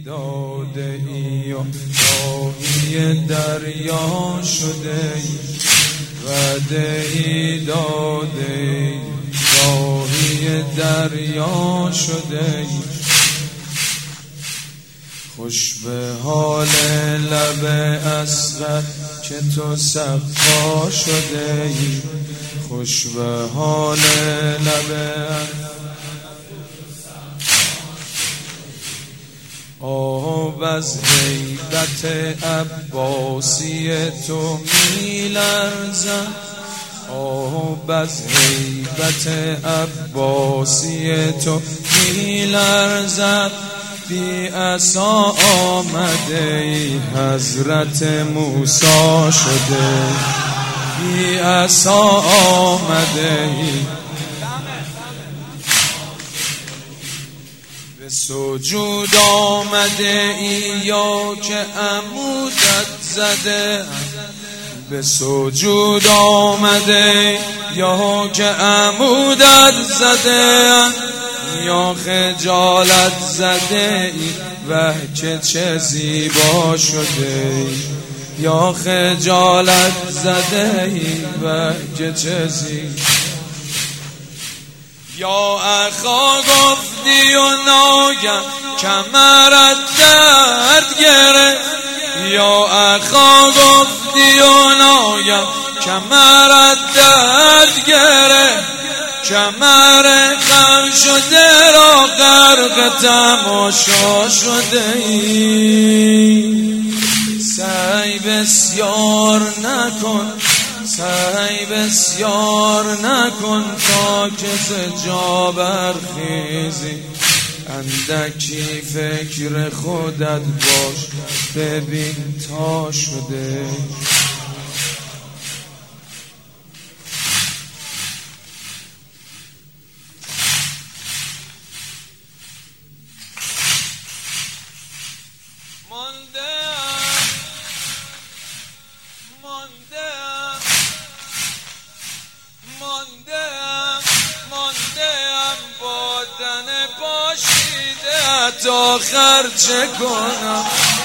داده ای و راهی دریا شده ای، وعده ای داده ای راهی دریا شده ای. خوش به حال لب اصغر که تو سقا شده ای، خوش به حال لب آب از هیبت عباسی تو می لرزد، آب از هیبت عباسی تو می لرزد. بی عصا آمده ای حضرت موسی شده، بی عصا آمده ای به سجود آمده ای یا که عمودت زده، به سجود آمده یا که عمودت زده، یا خجالت زده ای وه که چه زیبا شده ای، یا خجالت زده ای وه که چه زیبا. یا اخا گفتی و ناگه کمرت درد گرفت، یا اخا گفتی و ناگه کمرت درد گرفت. کمر غم شده را غرق تماشا شده ای. سعی بسیار نکن، سعی بسیار نکن تا که ز جا برخیزی. اندکی فکر خودت باش ببین تا شده. مانده‌ام با تن پاشیده تا خرچه کنم.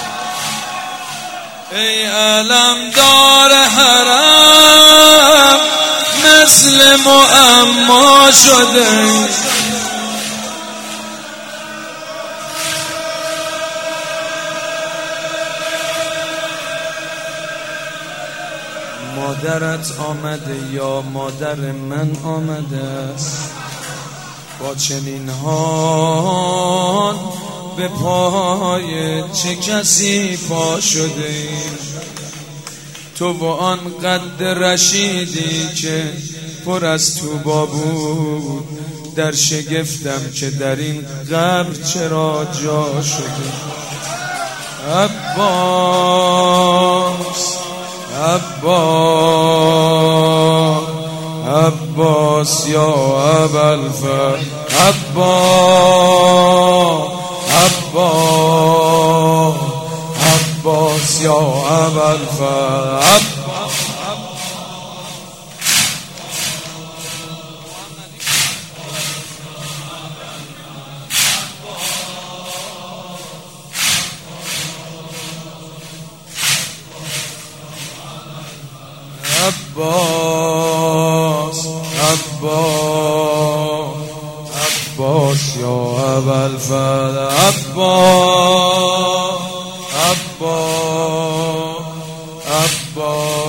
ای علمدار حرم مثل معما شده، مادرت آمده یا مادر من آمده است، با چنین حال به پای چه کسی پا شده ای؟ تو با آن قد رشیدی که پر از طوبا بود، در شگفتم که در این قبر چرا جا شده. عباس عباس عباس یا ابوالفضل، عباس عباس عباس یا ابوالفضل. عباس عباس عباس یا ابوالفضل، عباس عباس عباس